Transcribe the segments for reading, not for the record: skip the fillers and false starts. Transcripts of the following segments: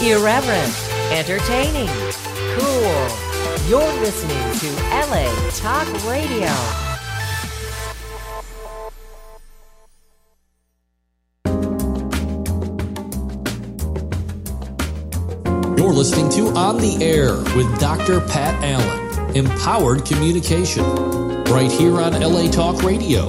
Irreverent, entertaining, cool. You're listening to LA Talk Radio. You're listening to On the Air with Dr. Pat Allen. Empowered communication. Right here on LA Talk Radio.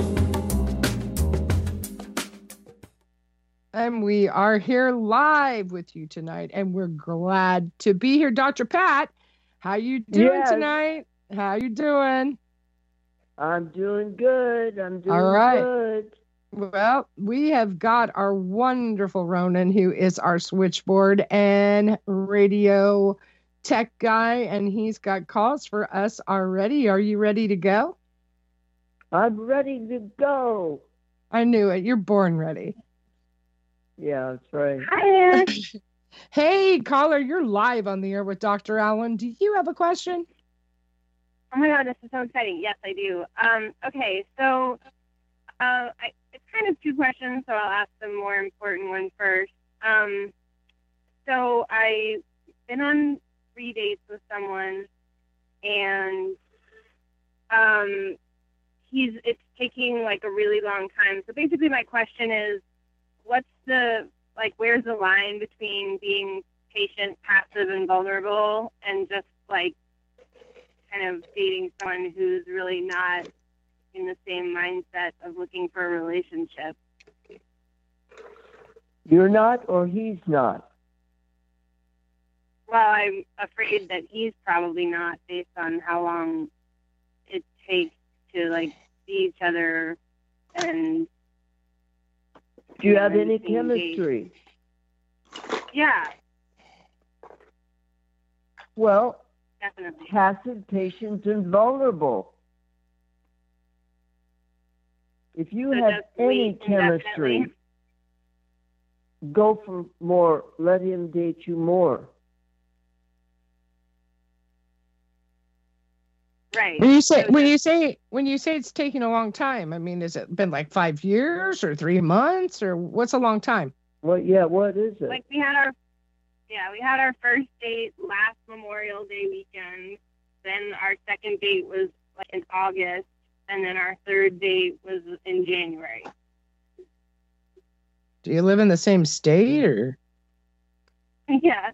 And we are here live with you tonight, and we're glad to be here. Dr. Pat, how you doing tonight? How you doing? I'm doing good. All right. Good. Well, we have got our wonderful Ronan, who is our switchboard and radio tech guy, and he's got calls for us already. Are you ready to go? I'm ready to go. I knew it. You're born ready. Yeah, that's right. Hi. Hey, caller, you're live on the air with Dr. Allen. Do you have a question? Oh my God, this is so exciting. Yes, I do. Okay, so it's kind of two questions, so I'll ask the more important one first. So I've been on 3 dates with someone, and it's taking like a really long time. So basically my question is, where's the line between being patient, passive, and vulnerable, and just like kind of dating someone who's really not in the same mindset of looking for a relationship? You're not, or he's not? Well, I'm afraid that he's probably not, based on how long it takes to like see each other and. Do you have any chemistry? Yeah. Well, definitely. Passive, patient, and vulnerable. If you have any chemistry, go for more. Let him date you more. Right. When you say it's taking a long time, I mean, has it been like 5 years or 3 months, or what's a long time? Well, yeah, what is it? Like we had our first date last Memorial Day weekend. Then our second date was like in August, and then our third date was in January. Do you live in the same state, or? Yeah,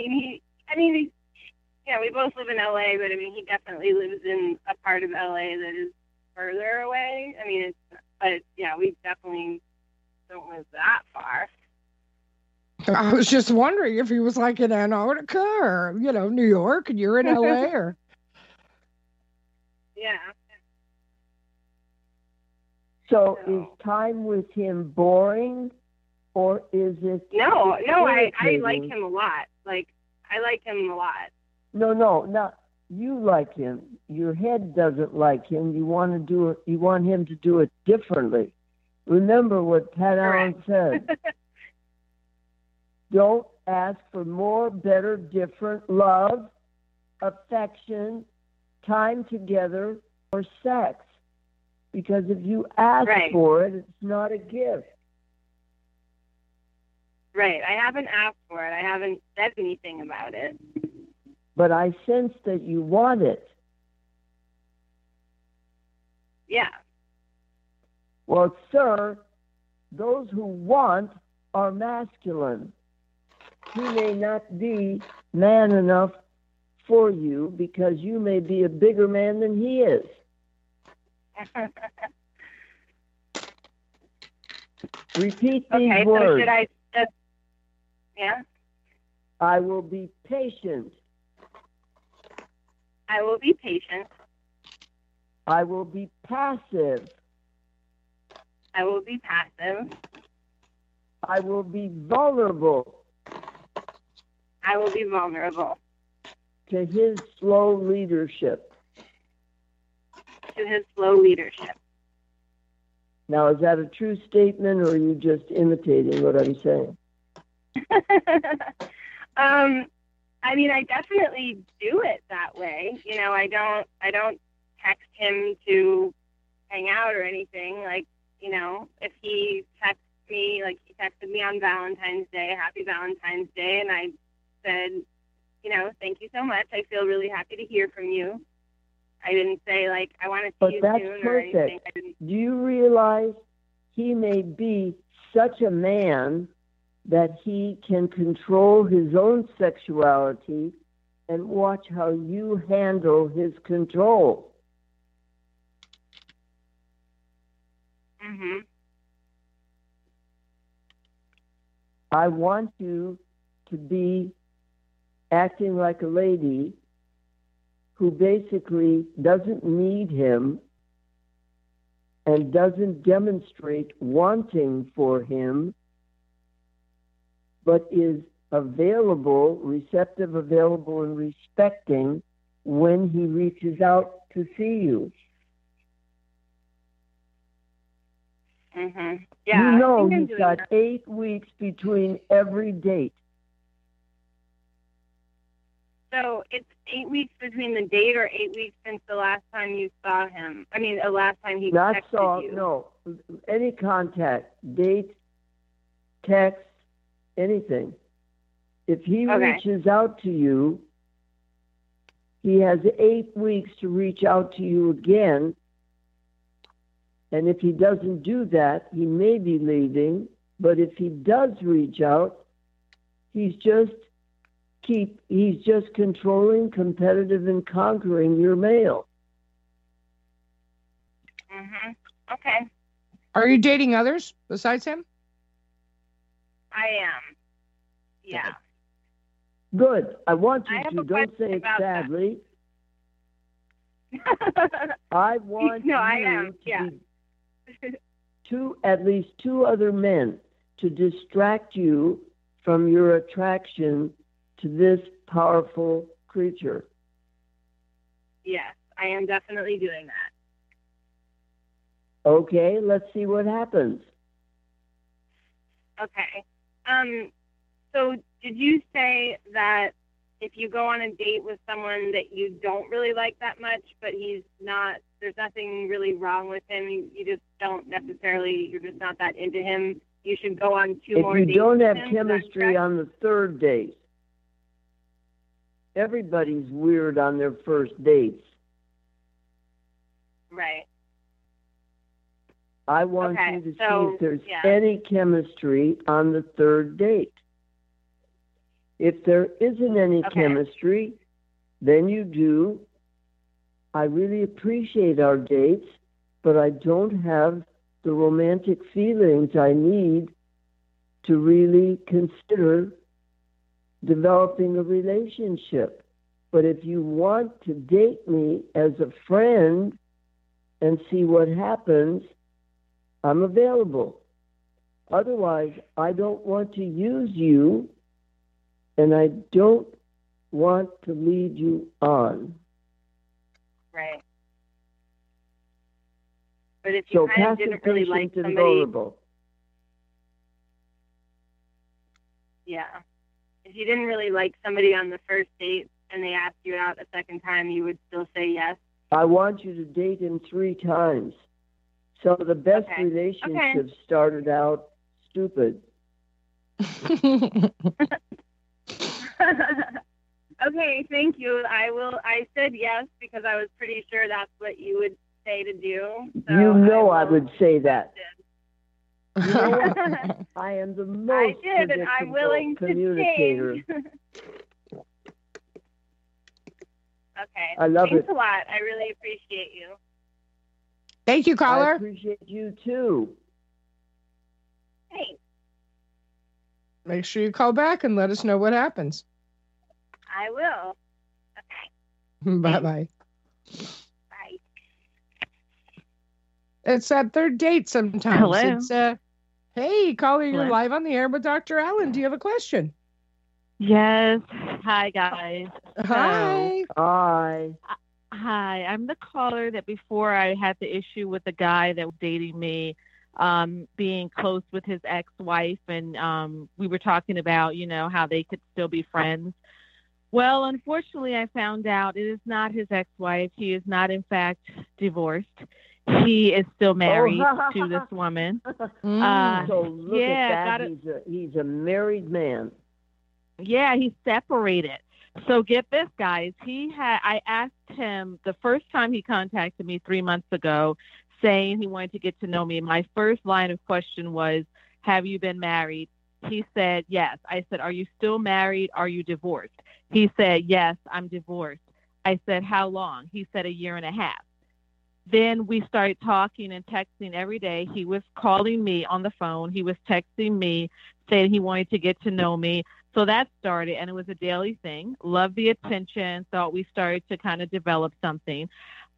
we both live in LA, but I mean, he definitely lives in a part of LA that is further away. I mean, we definitely don't live that far. I was just wondering if he was like in Antarctica or, New York, and you're in LA, or. Yeah. So is time with him boring, or is it? No, I like him a lot. Like, I like him a lot. No, not you like him. Your head doesn't like him. You want to do it. You want him to do it differently. Remember what Pat Allen said. Don't ask for more, better, different love, affection, time together, or sex. Because if you ask for it, it's not a gift. Right. I haven't asked for it. I haven't said anything about it. But I sense that you want it. Yeah. Well, sir, those who want are masculine. He may not be man enough for you because you may be a bigger man than he is. Repeat these words. So should I just, yeah? I will be patient. I will be patient. I will be passive. I will be passive. I will be vulnerable. I will be vulnerable. To his slow leadership. To his slow leadership. Now, is that a true statement, or are you just imitating what I'm saying? I mean, I definitely do it that way. I don't text him to hang out or anything. Like, if he texts me, like he texted me on Valentine's Day, Happy Valentine's Day, and I said, thank you so much. I feel really happy to hear from you. I didn't say, I want to see you that's soon perfect. or anything. Do you realize he may be such a man that he can control his own sexuality and watch how you handle his control? Mm-hmm. I want you to be acting like a lady who basically doesn't need him and doesn't demonstrate wanting for him, but is available, receptive, available, and respecting when he reaches out to see you. Mm-hmm. Yeah, you know I think he's got 8 weeks between every date. So it's 8 weeks between the date or 8 weeks since the last time you saw him? I mean, the last time he texted you. No. Any contact, date, text, anything. If he reaches out to you, he has 8 weeks to reach out to you again. And if he doesn't do that, he may be leaving. But if he does reach out, he's just controlling, competitive, and conquering your male. Mm-hmm. Okay. Are you dating others besides him? I am. Yeah. Good. I want you to. Don't say it about sadly. I want at least two other men to distract you from your attraction to this powerful creature. Yes, I am definitely doing that. Okay, let's see what happens. Okay. So did you say that if you go on a date with someone that you don't really like that much, but there's nothing really wrong with him, you just don't necessarily, you're just not that into him, you should go on two more dates? If you don't have with him, chemistry on the third date, everybody's weird on their first dates. Right. I want you to see if there's any chemistry on the third date. If there isn't any chemistry, then you do. I really appreciate our dates, but I don't have the romantic feelings I need to really consider developing a relationship. But if you want to date me as a friend and see what happens, I'm available. Otherwise, I don't want to use you, and I don't want to lead you on. Right. But if you kind of didn't really like somebody... vulnerable. Yeah. If you didn't really like somebody on the first date and they asked you out a second time, you would still say yes? I want you to date him 3 times. Some of the best relationships started out stupid. Okay, thank you. I said yes because I was pretty sure that's what you would say to do. So I would say that. You know what? I am the most and I'm willing communicator. To change. Okay. I love Thanks a lot. I really appreciate you. Thank you, caller. I appreciate you too. Thanks. Make sure you call back and let us know what happens. I will. Okay. Bye-bye. Bye. It's that third date sometimes. Hello. It's hey, caller, you're live on the air with Dr. Allen. Do you have a question? Yes. Hi, guys. Hi. Hi. Hi. I'm the caller that before I had the issue with the guy that was dating me, being close with his ex-wife, and we were talking about, how they could still be friends. Well, unfortunately, I found out it is not his ex-wife. He is not, in fact, divorced. He is still married to this woman. So look at that. He's a married man. Yeah, he's separated. So get this, guys. I asked him the first time he contacted me 3 months ago, saying he wanted to get to know me. My first line of question was, have you been married? He said, yes. I said, are you still married? Are you divorced? He said, yes, I'm divorced. I said, how long? He said, a year and a half. Then we started talking and texting every day. He was calling me on the phone. He was texting me saying he wanted to get to know me. So that started, and it was a daily thing. Loved the attention. Thought we started to kind of develop something.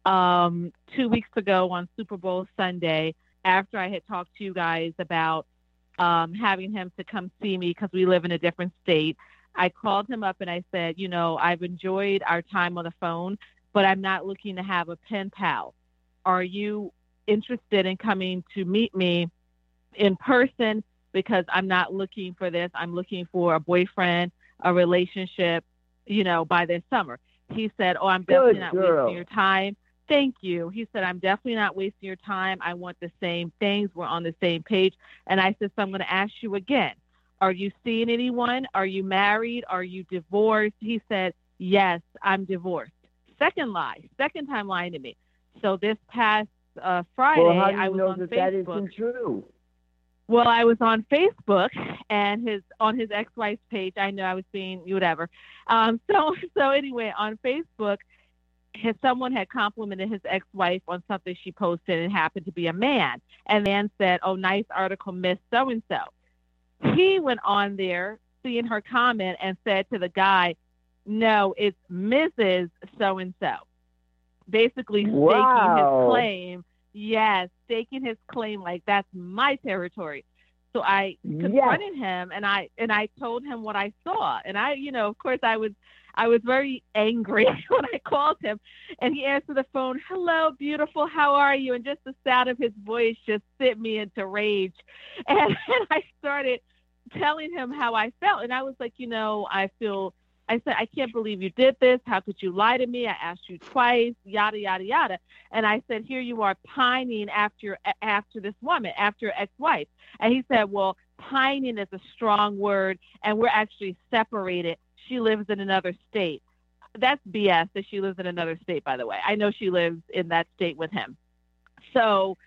2 weeks ago on Super Bowl Sunday, after I had talked to you guys about having him to come see me because we live in a different state, I called him up and I said, I've enjoyed our time on the phone, but I'm not looking to have a pen pal. Are you interested in coming to meet me in person? Because I'm not looking for this. I'm looking for a boyfriend, a relationship, by this summer. He said, oh, I'm definitely not wasting your time. Thank you. He said, I'm definitely not wasting your time. I want the same things. We're on the same page. And I said, so I'm going to ask you again. Are you seeing anyone? Are you married? Are you divorced? He said, yes, I'm divorced. Second time lying to me. So this past Friday, well, how do you I was know on that Facebook. That isn't true? Well, I was on Facebook and on his ex-wife's page. I know I was being whatever. So anyway, on Facebook, someone had complimented his ex-wife on something she posted, and it happened to be a man. And the man said, oh, nice article, Miss So-and-so. He went on there, seeing her comment, and said to the guy, no, it's Mrs. So-and-so. Basically staking his claim. Yes, staking his claim like that's my territory. So I confronted him and I told him what I saw. And of course I was very angry when I called him, and he answered the phone, hello, beautiful, how are you? And just the sound of his voice just sent me into rage. And I started telling him how I felt. And I was like, I said, I can't believe you did this. How could you lie to me? I asked you twice, yada, yada, yada. And I said, here you are pining after this woman, after your ex-wife. And he said, well, pining is a strong word, and we're actually separated. She lives in another state. That's BS that she lives in another state, by the way. I know she lives in that state with him. So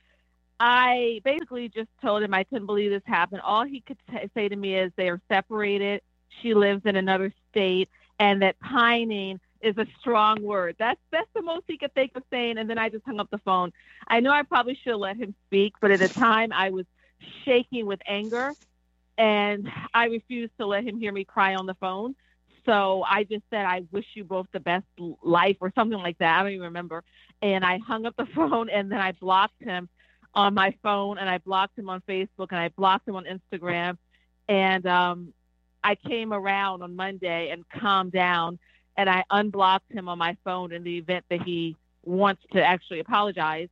I basically just told him I couldn't believe this happened. All he could say to me is they are separated. She lives in another state, and that pining is a strong word. That's the most he could think of saying, and then I just hung up the phone. I know I probably should have let him speak, but at the time I was shaking with anger, and I refused to let him hear me cry on the phone. So I just said, I wish you both the best life or something like that. I don't even remember. And I hung up the phone, and then I blocked him on my phone, and I blocked him on Facebook, and I blocked him on Instagram. And I came around on Monday and calmed down, and I unblocked him on my phone in the event that he wants to actually apologize.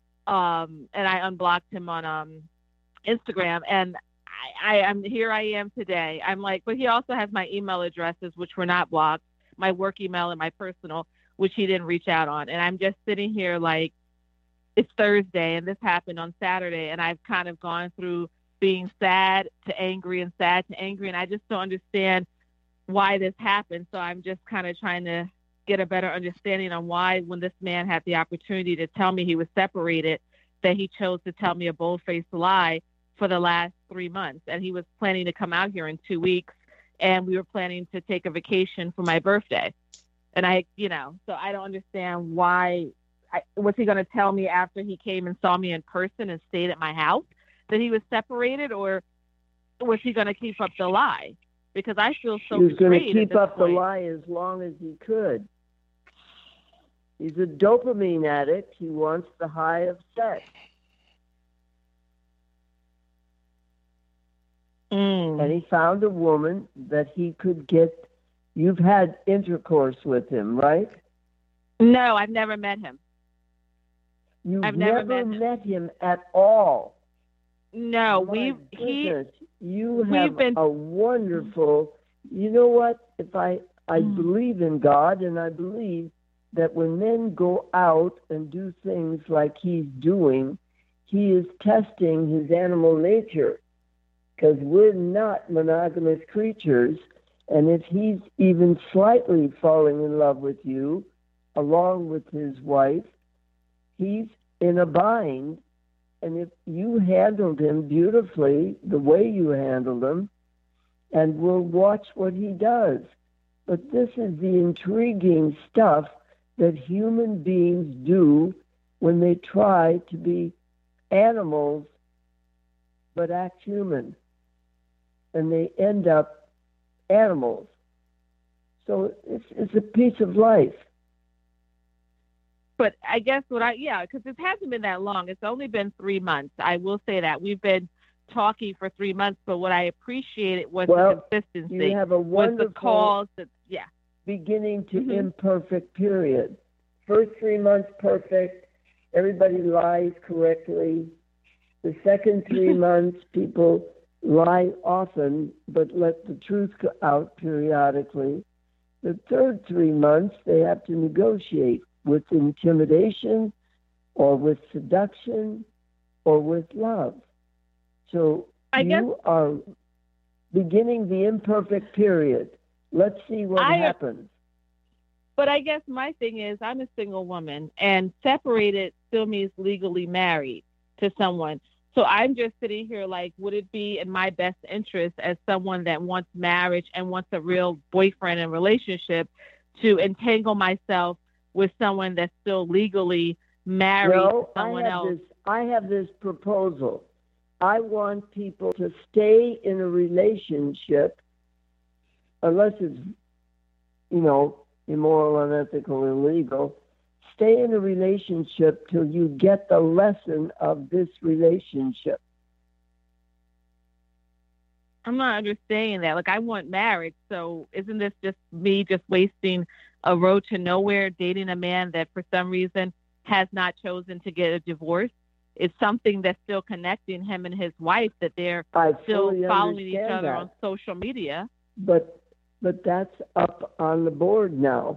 And I unblocked him on Instagram, and I'm here. I am today. I'm like, but he also has my email addresses, which were not blocked, my work email and my personal, which he didn't reach out on. And I'm just sitting here like it's Thursday, and this happened on Saturday, and I've kind of gone through being sad to angry and sad to angry, and I just don't understand why this happened. So I'm just kind of trying to get a better understanding on why, when this man had the opportunity to tell me he was separated, that he chose to tell me a bold-faced lie for the last 3 months. And he was planning to come out here in 2 weeks, and we were planning to take a vacation for my birthday. And so I don't understand why. Was he going to tell me after he came and saw me in person and stayed at my house that he was separated, or was he going to keep up the lie? Because I feel so he was going to keep up the lie as long as he could. He's a dopamine addict. He wants the high of sex. And he found a woman that he could get. You've had intercourse with him, right? No, I've never met him. I've never met him at all. No, you have a wonderful. You know what? If I believe in God, and I believe that when men go out and do things like he's doing, he is testing his animal nature, because we're not monogamous creatures, And if he's even slightly falling in love with you, along with his wife, he's in a bind. And if you handled him beautifully, the way you handled him, and we'll watch what he does. But this is the intriguing stuff that human beings do when they try to be animals but act human. And they end up animals. So it's a piece of life. But I guess because it hasn't been that long. It's only been 3 months. I will say that. We've been talking for 3 months, but what I appreciated was the consistency. You have a wonderful was the calls beginning to imperfect period. First 3 months, perfect. Everybody lies correctly. The second 3 months, people lie often, but let the truth go out periodically. The third 3 months, they have to negotiate with intimidation or with seduction or with love. So you are beginning the imperfect period. Let's see what happens. But I guess my thing is I'm a single woman, and separated still means legally married to someone. So I'm just sitting here like, would it be in my best interest as someone that wants marriage and wants a real boyfriend and relationship to entangle myself with someone that's still legally married to someone else? I have this proposal. I want people to stay in a relationship, unless it's, immoral, unethical, illegal. Stay in a relationship till you get the lesson of this relationship. I'm not understanding that. Like, I want marriage, so isn't this just me just wasting a road to nowhere, dating a man that for some reason has not chosen to get a divorce? It's something that's still connecting him and his wife, that they're still following each other on social media. But that's up on the board now.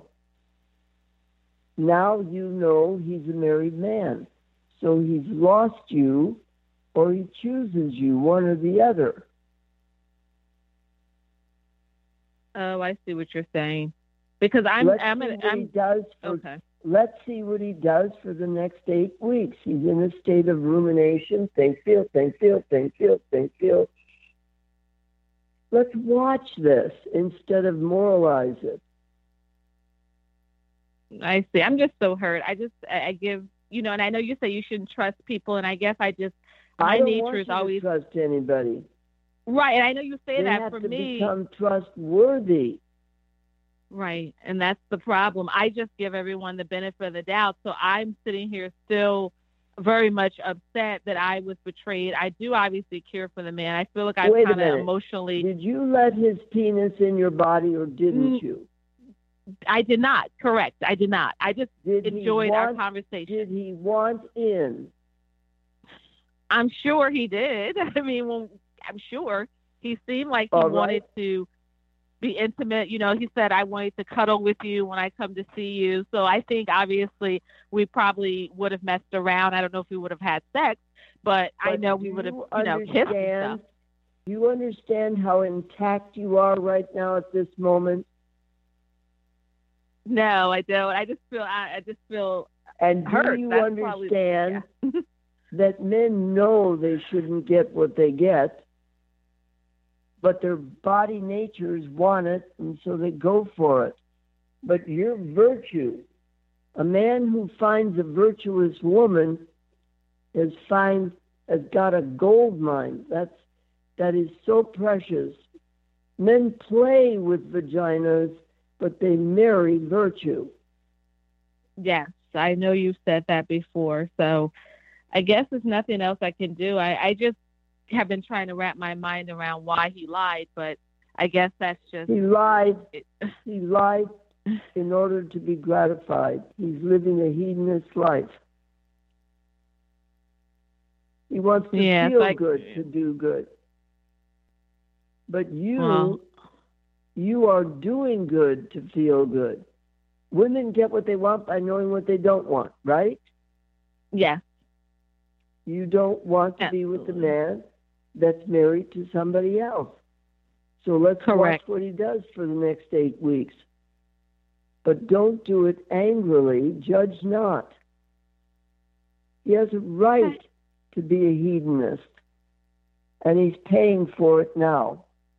Now you know he's a married man. So he's lost you or he chooses you, one or the other. Oh, I see what you're saying. Because let's see what he does for the next 8 weeks. He's in a state of rumination. Think, feel. Let's watch this instead of moralize it. I see. I'm just so hurt. I give, and I know you say you shouldn't trust people, and I guess my nature is always to trust anybody. Right, and I know you say that for me. They have to become trustworthy. Right, and that's the problem. I just give everyone the benefit of the doubt, so I'm sitting here still very much upset that I was betrayed. I do obviously care for the man. I feel like I'm kind of emotionally... Did you let his penis in your body or didn't you? I did not. Correct. I did not. I just enjoyed our conversation. Did he want in? I'm sure he did. I mean, I'm sure he seemed like he wanted to be intimate. He said, I wanted to cuddle with you when I come to see you. So I think obviously we probably would have messed around. I don't know if we would have had sex, but I know we would have, kissed and stuff. Do you understand how intact you are right now at this moment? No, I don't. I just feel and hurt. Do you understand that men know they shouldn't get what they get, but their body natures want it, and so they go for it. But your virtue, a man who finds a virtuous woman has got a gold mine. That is so precious. Men play with vaginas, but they marry virtue. Yes, I know you've said that before. So I guess there's nothing else I can do. I just have been trying to wrap my mind around why he lied, but I guess that's just... He lied in order to be gratified. He's living a hedonist life. He wants to feel good, to do good. But you are doing good to feel good. Women get what they want by knowing what they don't want, right? Yes. You don't want to be with a man that's married to somebody else. So let's Correct. watch what he does for the next 8 weeks. But don't do it angrily. Judge not. He has a right to be a hedonist, and he's paying for it now.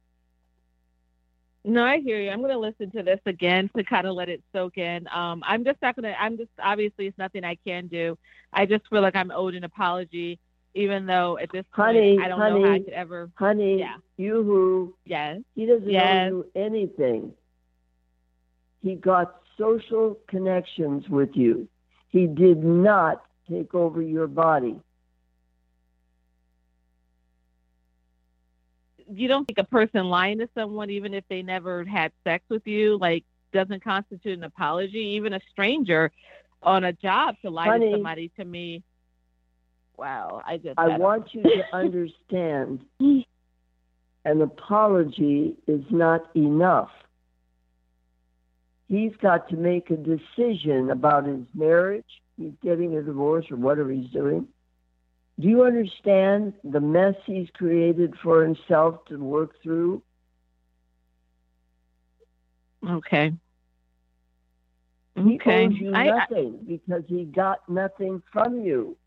No, I hear you. I'm going to listen to this again to kind of let it soak in. I'm just not going to, obviously it's nothing I can do. I just feel like I'm owed an apology, even though at this point, I don't know how I could ever. Honey, Yeah. Yes. He doesn't Yes. owe you anything. He got social connections with you. He did not take over your body. You don't think a person lying to someone, even if they never had sex with you, like, doesn't constitute an apology? Even a stranger on a job to lie to somebody, to me, wow, I want you to understand, an apology is not enough. He's got to make a decision about his marriage. He's getting a divorce or whatever he's doing. Do you understand the mess he's created for himself to work through? Okay. He owes you nothing because he got nothing from you.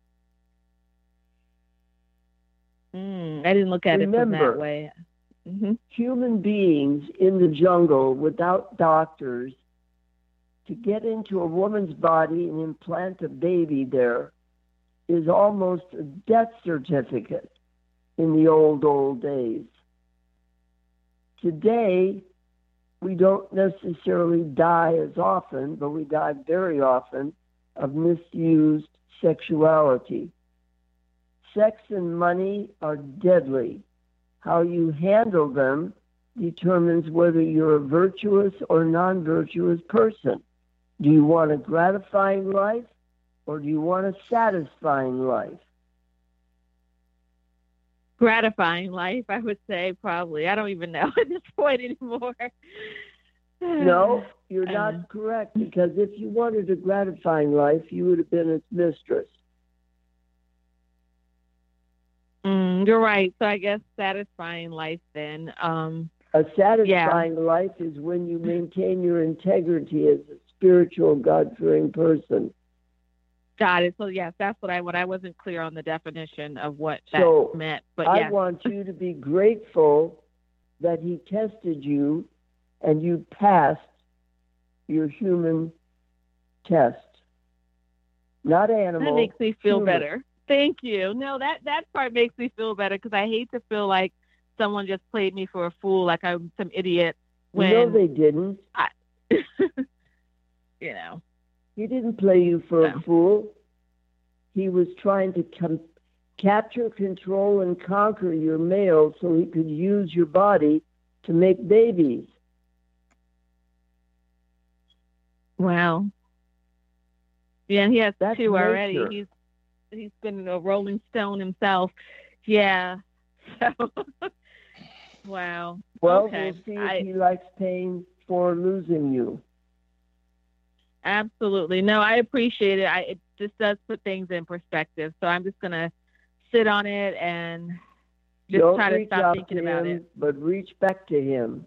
I didn't look at it from that way. Mm-hmm. Human beings in the jungle without doctors, to get into a woman's body and implant a baby there is almost a death certificate in the old days. Today, we don't necessarily die as often, but we die very often of misused sexuality. Sex and money are deadly. How you handle them determines whether you're a virtuous or non-virtuous person. Do you want a gratifying life, or do you want a satisfying life? Gratifying life, I would say, probably. I don't even know at this point anymore. No, you're not correct, because if you wanted a gratifying life, you would have been its mistress. You're right. So I guess satisfying life then. A satisfying life is when you maintain your integrity as a spiritual, God-fearing person. Got it. So yes, that's what I wasn't clear on the definition of what that meant. But I want you to be grateful that he tested you and you passed your human test. Not animal. That makes me feel human. better. Thank you. No, that part makes me feel better, because I hate to feel like someone just played me for a fool, like I'm some idiot. When no, they didn't. He didn't play you for a fool. He was trying to capture, control, and conquer your male so he could use your body to make babies. Wow. Yeah, and he has That's 2 already. nature. He's been a Rolling Stone himself. Yeah. So, wow. Well, okay. we'll see if he likes paying for losing you. Absolutely. No, I appreciate it. It just does put things in perspective. So I'm just going to sit on it and just Don't try to reach stop out thinking to about him, it. but reach back to him.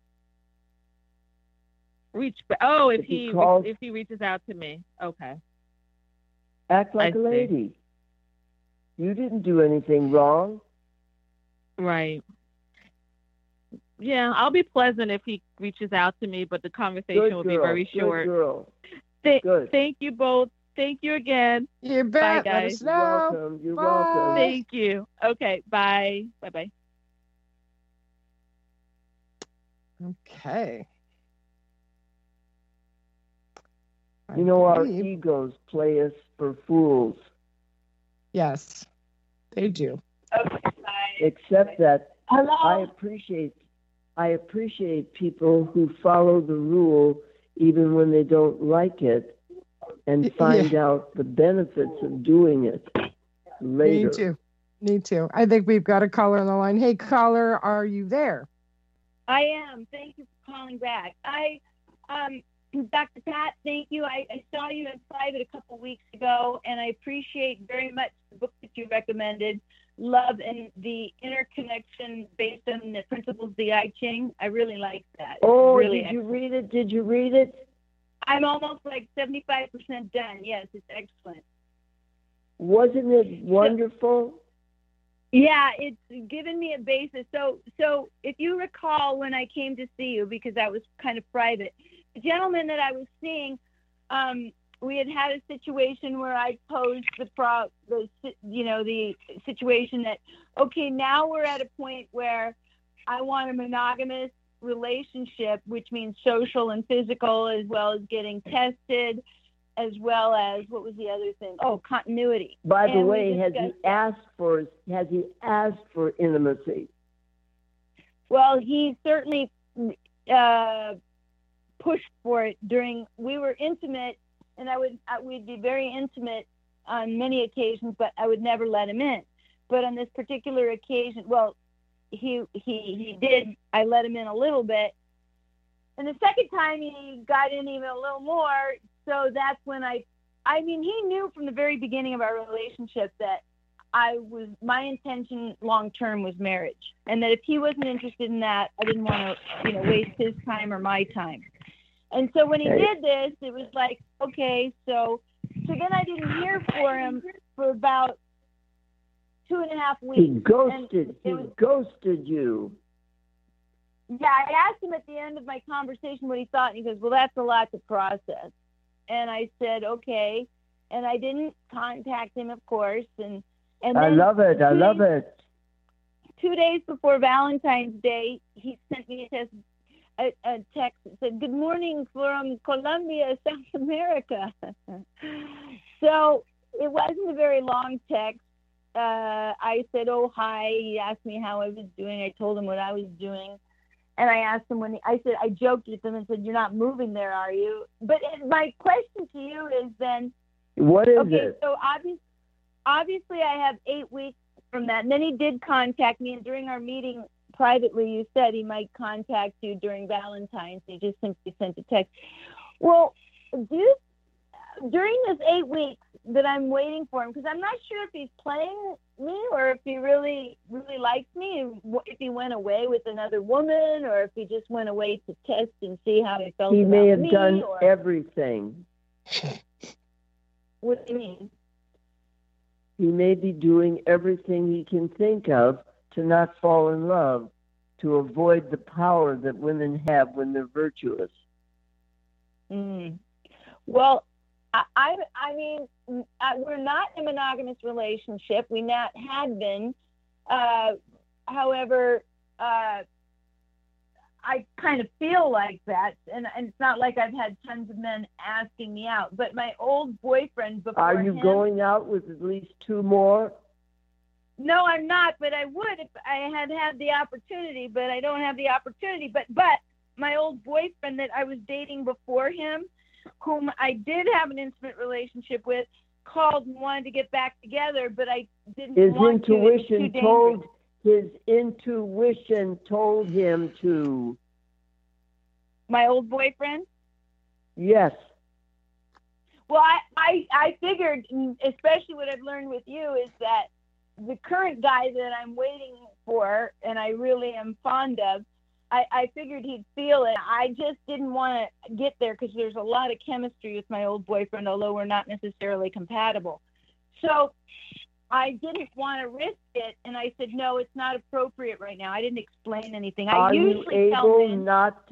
If he reaches out to me. Okay. Act like a lady. You didn't do anything wrong. Right. Yeah, I'll be pleasant if he reaches out to me, but the conversation will be very short. Good girl. Good. Thank you both. Thank you again. You bet. Bye, guys. Let us know. You're welcome. You're Bye. welcome. Thank you. Okay, bye. Bye-bye. Okay. You know, our egos play us for fools. Yes, they do. Okay, bye. Except that Hello? I appreciate people who follow the rule even when they don't like it and find out the benefits of doing it later. Me too. I think we've got a caller on the line. Hey, caller, are you there? I am. Thank you for calling back. Dr. Pat, thank you. I saw you in private a couple weeks ago, and I appreciate very much the book that you recommended. love and the interconnection based on the principles of the I Ching. I really like that. Oh, really did you read it? Did you read it? I'm almost like 75% done. Yes, it's excellent. Wasn't it wonderful? Yeah, it's given me a basis. So if you recall when I came to see you, because I was kind of private, the gentleman that I was seeing, we had a situation where I posed the situation that, okay, now we're at a point where I want a monogamous relationship, which means social and physical, as well as getting tested, as well as, what was the other thing? Oh, continuity. By the way, has he asked for intimacy? Well, he certainly pushed for it we were intimate, and we'd be very intimate on many occasions, but I would never let him in. But on this particular occasion, well, he did. I let him in a little bit, and the second time he got in even a little more. So that's when he knew from the very beginning of our relationship that my intention long term was marriage, and that if he wasn't interested in that, I didn't want to, waste his time or my time. And so when he did this, it was like, okay, so then I didn't hear for him for about 2.5 weeks. He ghosted you. Yeah, I asked him at the end of my conversation what he thought, and he goes, well, that's a lot to process. And I said, okay. And I didn't contact him, of course. And then I love it. 2 days before Valentine's Day, he sent me a text that said, good morning from Colombia, South America. So it wasn't a very long text. I said, oh, hi. He asked me how I was doing. I told him what I was doing. And I asked him I joked with him and said, you're not moving there, are you? But my question to you is then, what is it? So obviously I have 8 weeks from that. And then he did contact me. And during our meeting privately, you said he might contact you during Valentine's. He just simply sent a text. Well, during this 8 weeks that I'm waiting for him, because I'm not sure if he's playing me or if he really, really likes me, if he went away with another woman or if he just went away to test and see how he felt. He may have done everything. What do you mean? He may be doing everything he can think of to not fall in love, to avoid the power that women have when they're virtuous. Well, I mean, we're not in a monogamous relationship. We had been. However, I kind of feel like that, and it's not like I've had tons of men asking me out. But my old boyfriend before Are you going out with at least 2 more? No, I'm not, but I would if I had the opportunity, but I don't have the opportunity. But my old boyfriend that I was dating before him, whom I did have an intimate relationship with, called and wanted to get back together, but I didn't want to. His intuition told him to. My old boyfriend? Yes. Well, I figured, especially what I've learned with you, is that the current guy that I'm waiting for, and I really am fond of, I figured he'd feel it. I just didn't want to get there because there's a lot of chemistry with my old boyfriend, although we're not necessarily compatible. So I didn't want to risk it, and I said, no, it's not appropriate right now. I didn't explain anything. Are you able not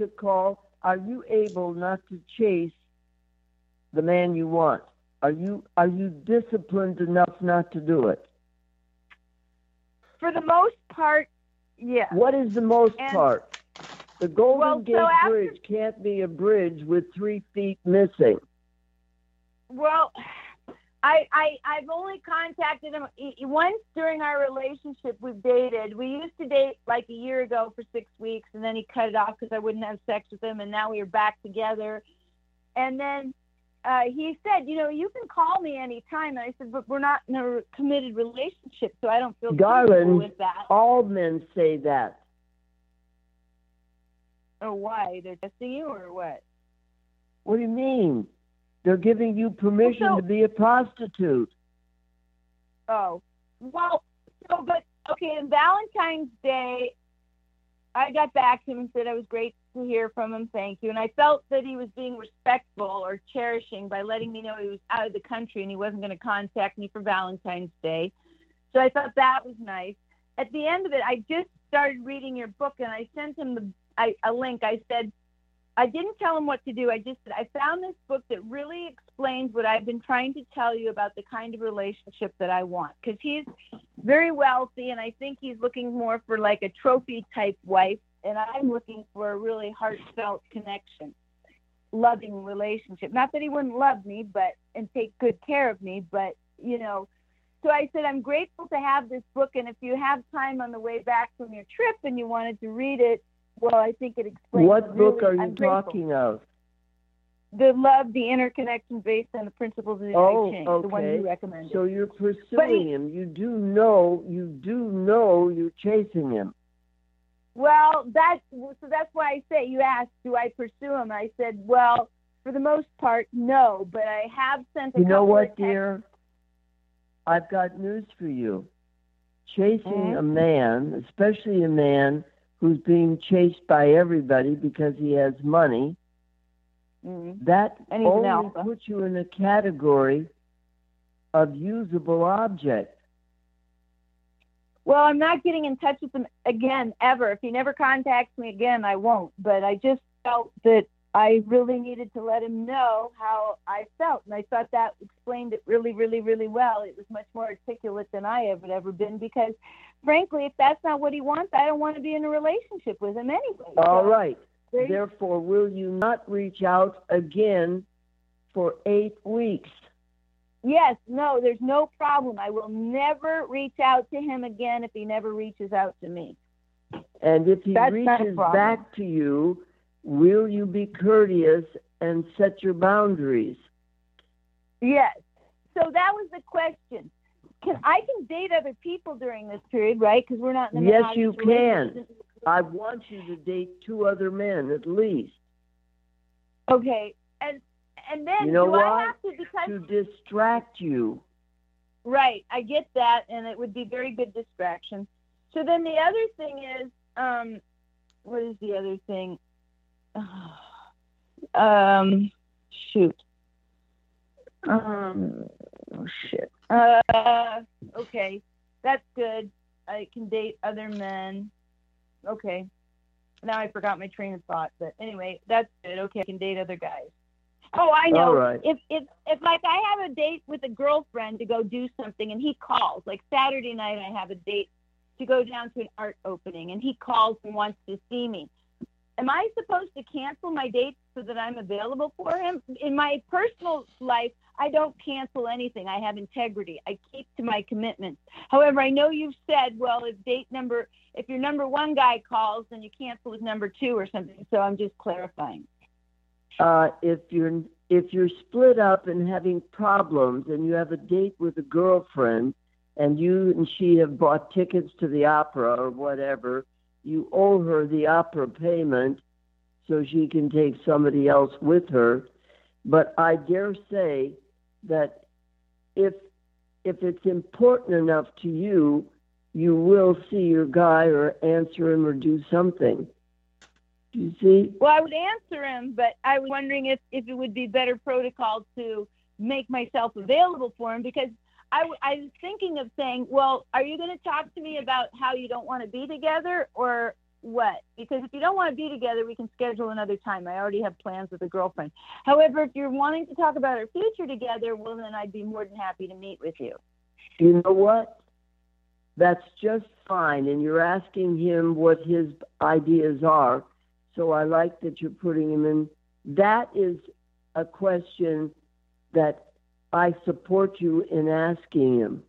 to chase the man you want? Are you disciplined enough not to do it? For the most part, yes. What is the most part? The Golden Gate Bridge can't be a bridge with 3 feet missing. Well, I've only contacted him once during our relationship. We've dated. We used to date like a year ago for 6 weeks, and then he cut it off because I wouldn't have sex with him, and now we are back together. And then he said, you can call me anytime. And I said, but we're not in a committed relationship, so I don't feel comfortable with that. All men say that. Oh, why? They're testing you or what? What do you mean? They're giving you permission to be a prostitute. Oh, well, Oh, but okay, on Valentine's Day, I got back to him and said I was great to hear from him, thank you. And I felt that he was being respectful or cherishing by letting me know he was out of the country and he wasn't going to contact me for Valentine's Day. So I thought that was nice. At the end of it, I just started reading your book and I sent him a link. I said, I didn't tell him what to do. I just said, I found this book that really explains what I've been trying to tell you about the kind of relationship that I want. Because he's very wealthy, and I think he's looking more for like a trophy type wife. And I'm looking for a really heartfelt connection, loving relationship. Not that he wouldn't love me, and take good care of me, but, you know. So I said, I'm grateful to have this book. And if you have time on the way back from your trip and you wanted to read it, well, I think it explains. What book are you talking of? The Love, the Interconnection Based on the Principles of the I Ching, okay. The one you recommended. So you're pursuing him. You do know you're chasing him. Well, that's why I say, you asked, do I pursue him? I said, well, for the most part, no, but I have sent a couple of texts. You know what, dear? I've got news for you. Chasing a man, especially a man who's being chased by everybody because he has money, that only puts you in a category of usable object. Well, I'm not getting in touch with him again, ever. If he never contacts me again, I won't. But I just felt that I really needed to let him know how I felt. And I thought that explained it really, really, really well. It was much more articulate than I have ever been because, frankly, if that's not what he wants, I don't want to be in a relationship with him anyway. All right. Therefore, will you not reach out again for 8 weeks? Yes. No, there's no problem. I will never reach out to him again if he never reaches out to me. And if he reaches back to you, will you be courteous and set your boundaries? Yes. So that was the question. I can date other people during this period, right? Because we're not in the Yes, you can. I want you to date 2 other men at least. Okay. And then you know do what? I have to, because... to distract you. Right. I get that, and it would be very good distraction. So then the other thing is, what is the other thing? Shoot. Oh, shit. Okay. That's good. I can date other men. Okay. Now I forgot my train of thought, but anyway, that's good. Okay, I can date other guys. Oh, I know. All right. If like I have a date with a girlfriend to go do something and he calls, like Saturday night I have a date to go down to an art opening and he calls and wants to see me. Am I supposed to cancel my dates so that I'm available for him? In my personal life, I don't cancel anything. I have integrity. I keep to my commitments. However, I know you've said, well, if your number 1 guy calls, then you cancel with number 2 or something. So I'm just clarifying. If you're split up and having problems and you have a date with a girlfriend and you and she have bought tickets to the opera or whatever, you owe her the opera payment so she can take somebody else with her. But I dare say that if it's important enough to you, you will see your guy or answer him or do something. Do you see? Well, I would answer him, but I was wondering if it would be better protocol to make myself available for him, because I was thinking of saying, well, are you going to talk to me about how you don't want to be together or what? Because if you don't want to be together, we can schedule another time. I already have plans with a girlfriend. However, if you're wanting to talk about our future together, well, then I'd be more than happy to meet with you. You know what? That's just fine. And you're asking him what his ideas are. So I like that you're putting him in. That is a question that I support you in asking him.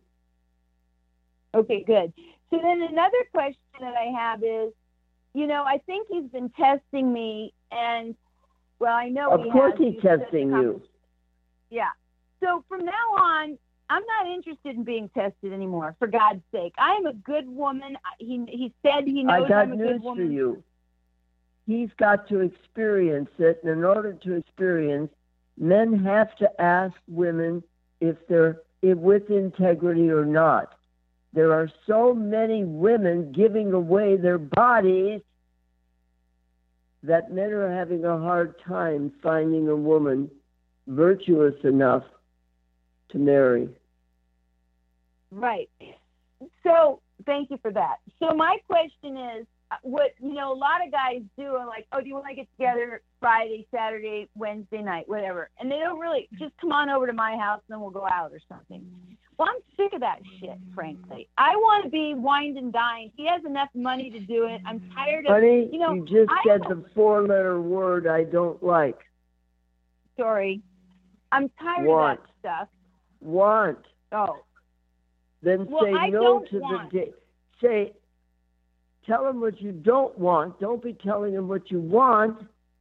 Okay, good. So then another question that I have is, I think he's been testing me, and, well, I know of course he's testing you. Yeah. So from now on, I'm not interested in being tested anymore, for God's sake. I am a good woman. He said he knows I'm a good woman. I got news for you. He's got to experience it, and in order to experience, men have to ask women if they're with integrity or not. There are so many women giving away their bodies that men are having a hard time finding a woman virtuous enough to marry. Right. So thank you for that. So my question is, what, a lot of guys do are like, oh, do you want to get together Friday, Saturday, Wednesday night, whatever? And they don't really just come on over to my house and then we'll go out or something. Well, I'm sick of that shit, frankly. I want to be wined and dined. He has enough money to do it. I'm tired of, Honey, you just said the 4-letter word I don't like. Sorry. I'm tired of that stuff. Want. Oh. Then say no to the date. Tell him what you don't want. Don't be telling him what you want.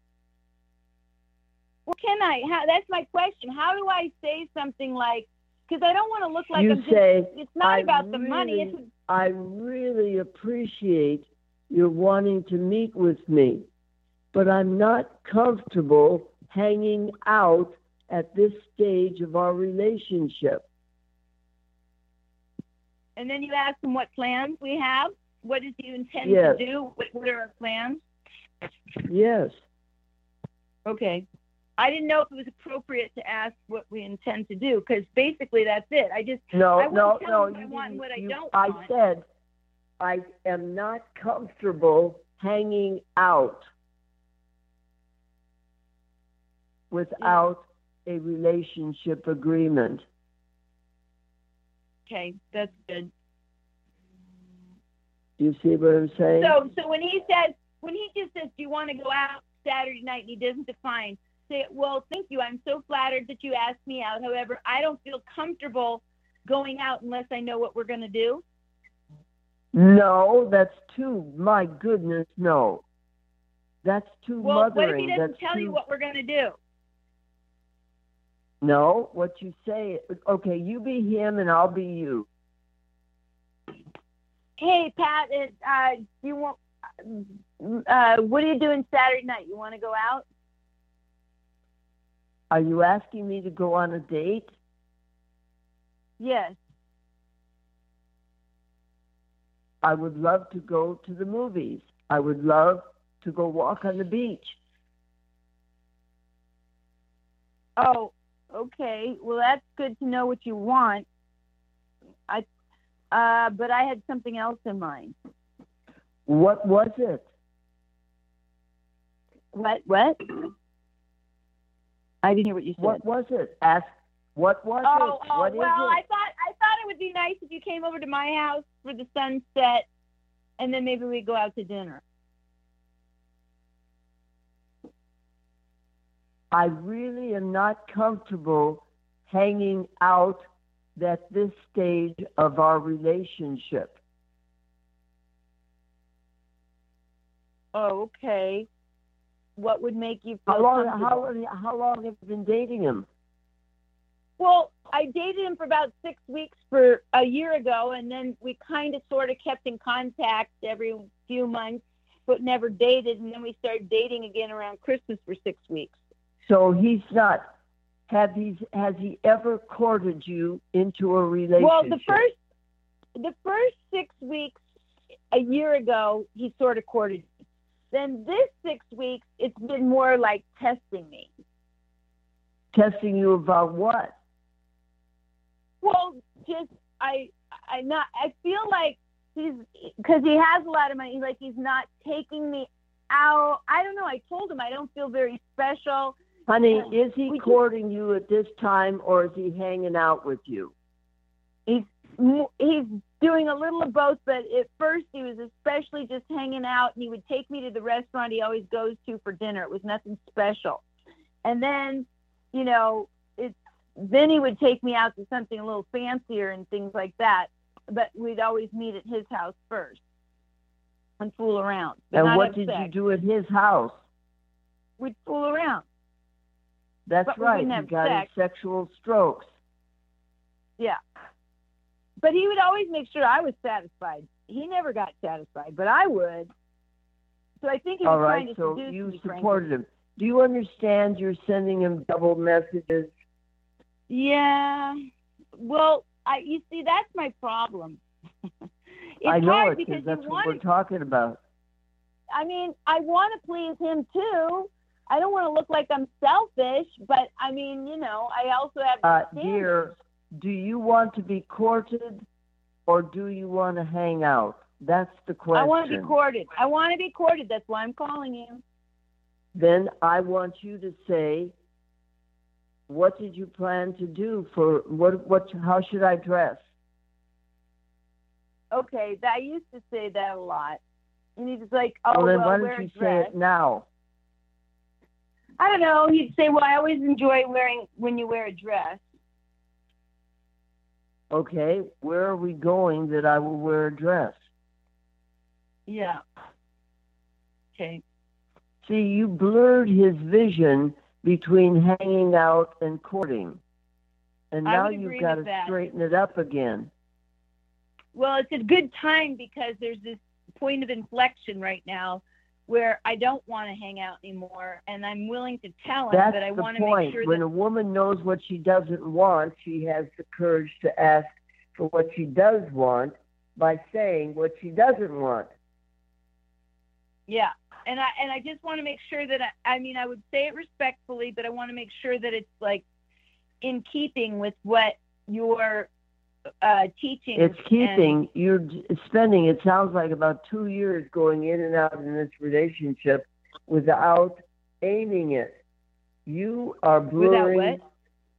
Well, that's my question. How do I say something like, because I don't want to look like it's not about the money. I really appreciate your wanting to meet with me, but I'm not comfortable hanging out at this stage of our relationship. And then you ask him what plans we have. What does he intend to do? What are our plans? Yes. Okay. I didn't know if it was appropriate to ask what we intend to do, because basically that's it. I want what I don't want. I said I am not comfortable hanging out without a relationship agreement. Okay, that's good. Do you see what I'm saying? So when he just says, do you want to go out Saturday night, and he doesn't define, say, well, thank you. I'm so flattered that you asked me out. However, I don't feel comfortable going out unless I know what we're going to do. No, that's too, my goodness, no. That's too mothering. What if he doesn't tell you what we're going to do? No, what you say, okay, you be him and I'll be you. Hey, Pat, you want? What are you doing Saturday night? You want to go out? Are you asking me to go on a date? Yes. I would love to go to the movies. I would love to go walk on the beach. Oh, okay. Well, that's good to know what you want. But I had something else in mind. What was it? What? I didn't hear what you said. What was it? What was it? What is it? I thought it would be nice if you came over to my house for the sunset, and then maybe we'd go out to dinner. I really am not comfortable hanging out at this stage of our relationship. Oh, okay. What would make you feel comfortable? How long have you been dating him? Well, I dated him for about 6 weeks for a year ago, and then we kind of sort of kept in contact every few months, but never dated, and then we started dating again around Christmas for 6 weeks. So he's not... Has he ever courted you into a relationship? Well, the first 6 weeks a year ago, he sort of courted me. Then this 6 weeks, it's been more like testing me. Testing you about what? Well, just I feel like because he has a lot of money. He's not taking me out. I don't know. I told him I don't feel very special. Honey, is he courting you at this time, or is he hanging out with you? He's doing a little of both, but at first he was especially just hanging out, and he would take me to the restaurant he always goes to for dinner. It was nothing special. And then, then he would take me out to something a little fancier and things like that. But we'd always meet at his house first and fool around. And what did you do at his house? We'd fool around. That's right. You got his sexual strokes. Yeah. But he would always make sure I was satisfied. He never got satisfied, but I would. So I think he was trying to seduce me. All right, so you supported him. Do you understand you're sending him double messages? Yeah. Well, you see, that's my problem. It's I know hard it because because that's you what want we're talking about. I mean, I want to please him too. I don't want to look like I'm selfish, but I mean, I also have standards. Dear, do you want to be courted or do you want to hang out? That's the question. I want to be courted. I want to be courted. That's why I'm calling you. Then I want you to say, what did you plan to do for how should I dress? Okay, I used to say that a lot. And he's like, well, then why wear don't a you dress. say it now? I don't know. He'd say, well, I always enjoy wearing when you wear a dress. Okay, where are we going that I will wear a dress? Yeah. Okay. See, you blurred his vision between hanging out and courting. And now you've got to straighten it up again. Well, it's a good time because there's this point of inflection right now where I don't want to hang out anymore, and I'm willing to tell him that I want to make sure that... When a woman knows what she doesn't want, she has the courage to ask for what she does want by saying what she doesn't want. Yeah, and I just want to make sure that, I would say it respectfully, but I want to make sure that it's, like, in keeping with what you're teaching. It's keeping. You're spending, it sounds like, about 2 years going in and out in this relationship without aiming it. You are blurring. Without what?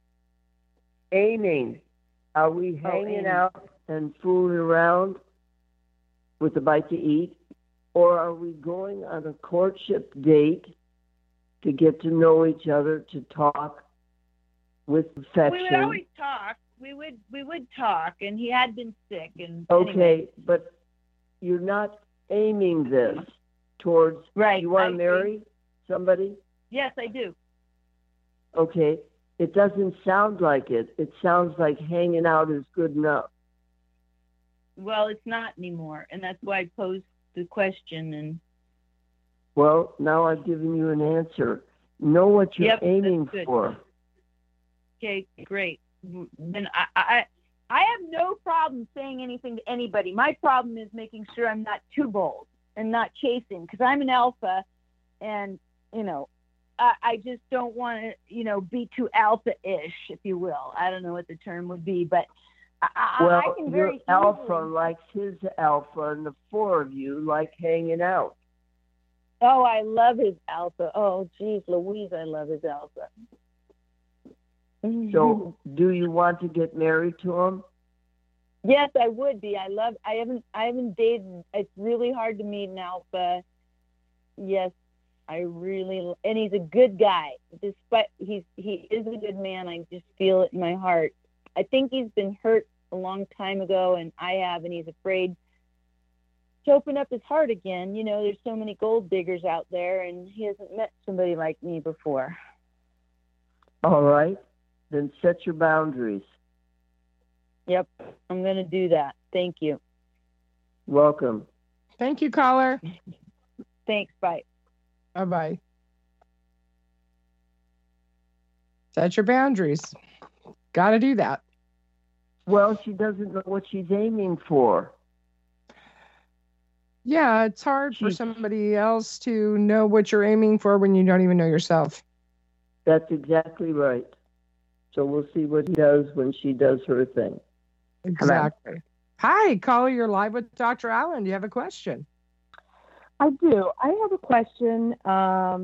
Aiming. Are we hanging out and fooling around with a bite to eat? Or are we going on a courtship date to get to know each other, to talk with affection? We would always talk. We would talk, and he had been sick. And okay, anyway. But you're not aiming this towards. Right. You want to marry somebody? Yes, I do. Okay. It doesn't sound like it. It sounds like hanging out is good enough. Well, it's not anymore, and that's why I posed the question. And well, now I've given you an answer. Know what you're aiming for. Okay, great. Then I have no problem saying anything to anybody. My problem is making sure I'm not too bold and not chasing, because I'm an alpha, and I just don't want to be too alpha-ish, if you will. I don't know what the term would be, but I can very your alpha likes his alpha, and the four of you like hanging out. Oh, I love his alpha. Oh, geez, Louise, I love his alpha. So, do you want to get married to him? Yes, I would be. I haven't dated. It's really hard to meet an alpha. Yes, and he's a good guy. Despite he is a good man. I just feel it in my heart. I think he's been hurt a long time ago, and I have, and he's afraid to open up his heart again. There's so many gold diggers out there, and he hasn't met somebody like me before. All right. Then set your boundaries. Yep, I'm going to do that. Thank you. Welcome. Thank you, caller. Thanks. Bye. Bye-bye. Set your boundaries. Got to do that. Well, she doesn't know what she's aiming for. Yeah, it's hard for somebody else to know what you're aiming for when you don't even know yourself. That's exactly right. So we'll see what he does when she does her thing. Exactly. Hi, caller, you're live with Dr. Allen. Do you have a question? I do. I have a question. I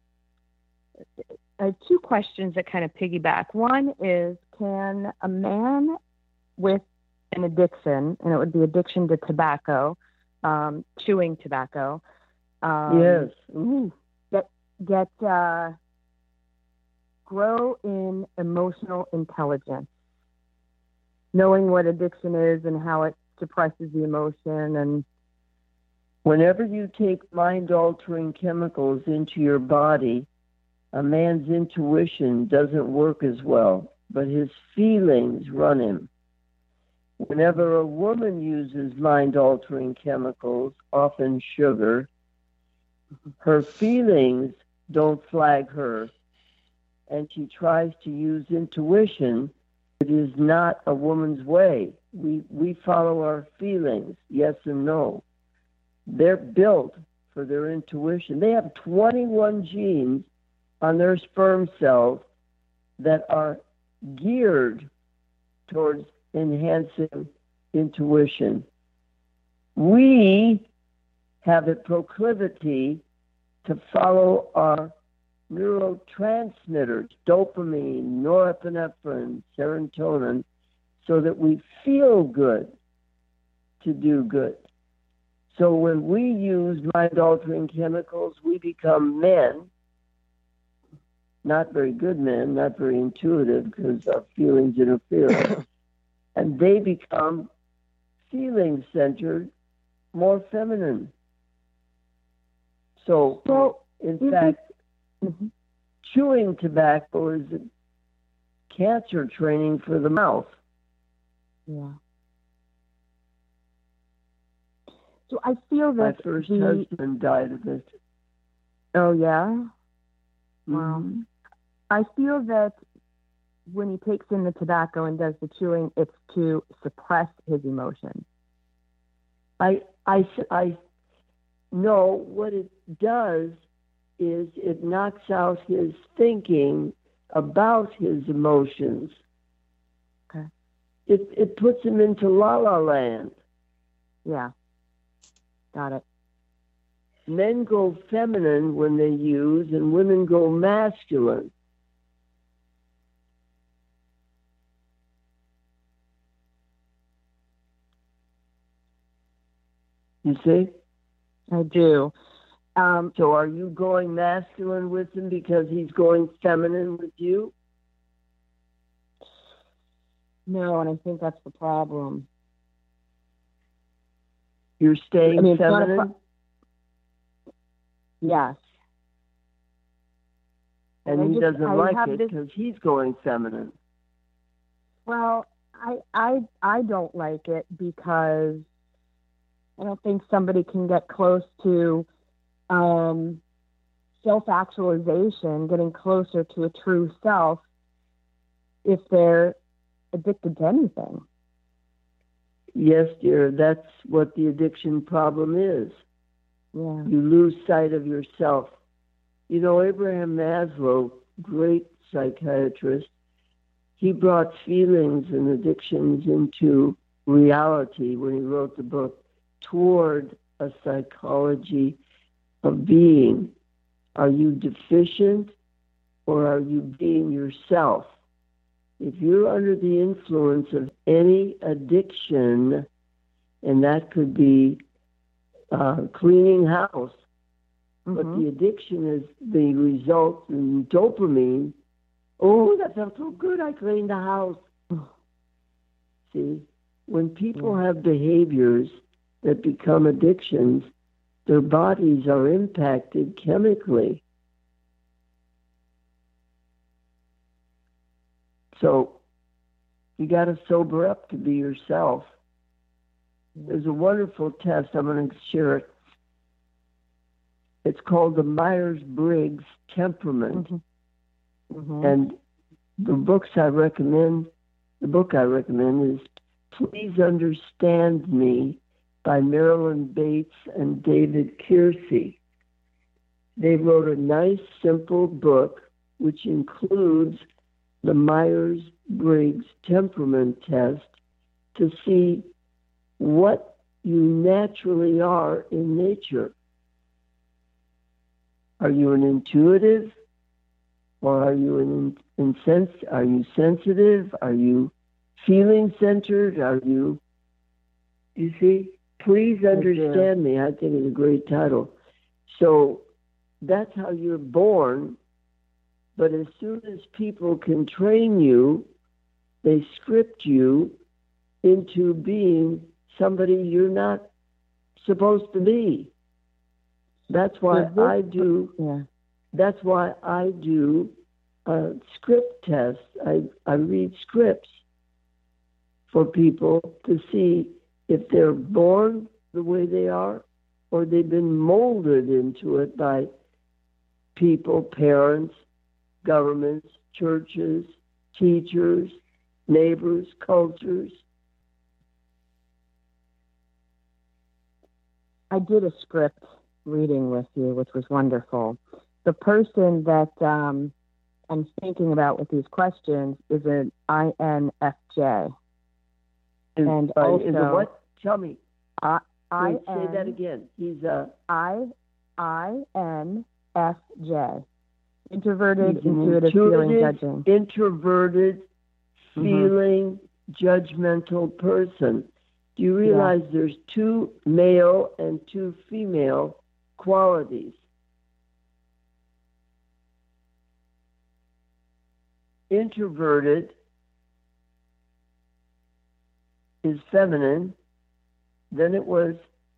have two questions that kind of piggyback. One is, can a man with an addiction, and it would be addiction to tobacco, chewing tobacco, yes, get grow in emotional intelligence, knowing what addiction is and how it suppresses the emotion? And whenever you take mind-altering chemicals into your body, a man's intuition doesn't work as well, but his feelings run him. Whenever a woman uses mind-altering chemicals, often sugar, her feelings don't flag her, and she tries to use intuition. It is not a woman's way. we follow our feelings, yes and no. They're built for their intuition. They have 21 genes on their sperm cells that are geared towards enhancing intuition. We have a proclivity to follow our neurotransmitters, dopamine, norepinephrine, serotonin, so that we feel good to do good. So when we use mind-altering chemicals, we become men, not very good men, not very intuitive because our feelings interfere, and they become feeling-centered, more feminine. So, in fact, chewing tobacco is a cancer training for the mouth. Yeah. So I feel that my first husband died of it. Oh, yeah? Wow. Mm-hmm. I feel that when he takes in the tobacco and does the chewing, it's to suppress his emotions. I know what it does is it knocks out his thinking about his emotions. Okay. It puts him into la-la land. Yeah. Got it. Men go feminine when they use, and women go masculine. You see? I do. So are you going masculine with him because he's going feminine with you? No, and I think that's the problem. You're staying feminine? Yes. And he doesn't like it because he's going feminine. Well, I don't like it because I don't think somebody can get close to self-actualization, getting closer to a true self, if they're addicted to anything. Yes, dear, that's what the addiction problem is. Yeah. You lose sight of yourself. You know, Abraham Maslow, great psychiatrist, he brought feelings and addictions into reality when he wrote the book Toward a Psychology of Being. Are you deficient or are you being yourself? If you're under the influence of any addiction, and that could be cleaning house, but the addiction is the result in dopamine. Oh, that felt so good, I cleaned the house. See, when people have behaviors that become addictions, their bodies are impacted chemically. So you got to sober up to be yourself. There's a wonderful test. I'm going to share it. It's called the Myers-Briggs Temperament. And the book I recommend is Please Understand Me by Marilyn Bates and David Kiersey. They wrote a nice, simple book which includes the Myers-Briggs Temperament Test to see what you naturally are in nature. Are you an intuitive? Or are you are you sensitive? Are you feeling centered? Are you see? Please Understand Me. I think it's a great title. So that's how you're born. But as soon as people can train you, they script you into being somebody you're not supposed to be. That's why I do. That's why I do script tests. I read scripts for people to see if they're born the way they are or they've been molded into it by people, parents, governments, churches, teachers, neighbors, cultures. I did a script reading with you, which was wonderful. The person that I'm thinking about with these questions is an INFJ. And also, is it what? Tell me. I say that again. He's a INFJ. Introverted, intuitive, feeling, judging. Introverted, feeling, judgmental person. Do you realize there's 2 male and 2 female qualities? Introverted is feminine. Then it was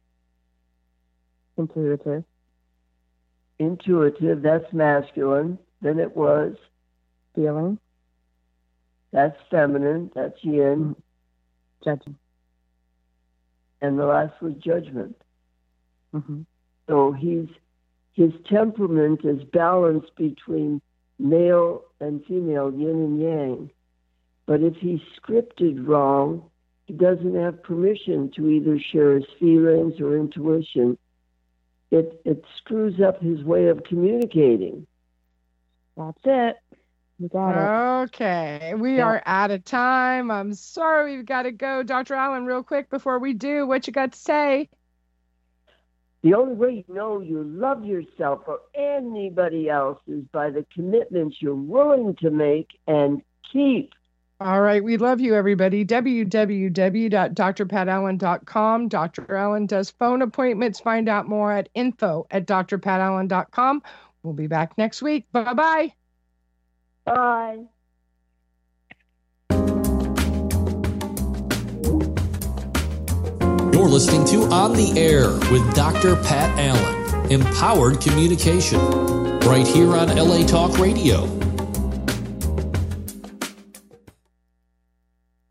intuitive. Intuitive, that's masculine. Then it was feeling. That's feminine. That's yin. Judging. And the last was judgment. Mm-hmm. So his temperament is balanced between male and female, yin and yang. But if he's scripted wrong, he doesn't have permission to either share his feelings or intuition. It screws up his way of communicating. That's it. You got it. Okay. We are out of time. I'm sorry we've got to go. Dr. Allen, real quick before we do, what you got to say? The only way you know you love yourself or anybody else is by the commitments you're willing to make and keep. All right. We love you, everybody. www.drpatallen.com. Dr. Allen does phone appointments. Find out more at info@drpatallen.com. We'll be back next week. Bye-bye. Bye. You're listening to On the Air with Dr. Pat Allen. Empowered communication. Right here on LA Talk Radio.